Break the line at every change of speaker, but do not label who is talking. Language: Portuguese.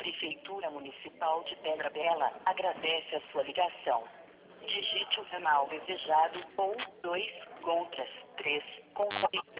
Prefeitura Municipal de Pedra Bela agradece a sua ligação. Digite o ramal desejado ou 2 contras 3 conforme.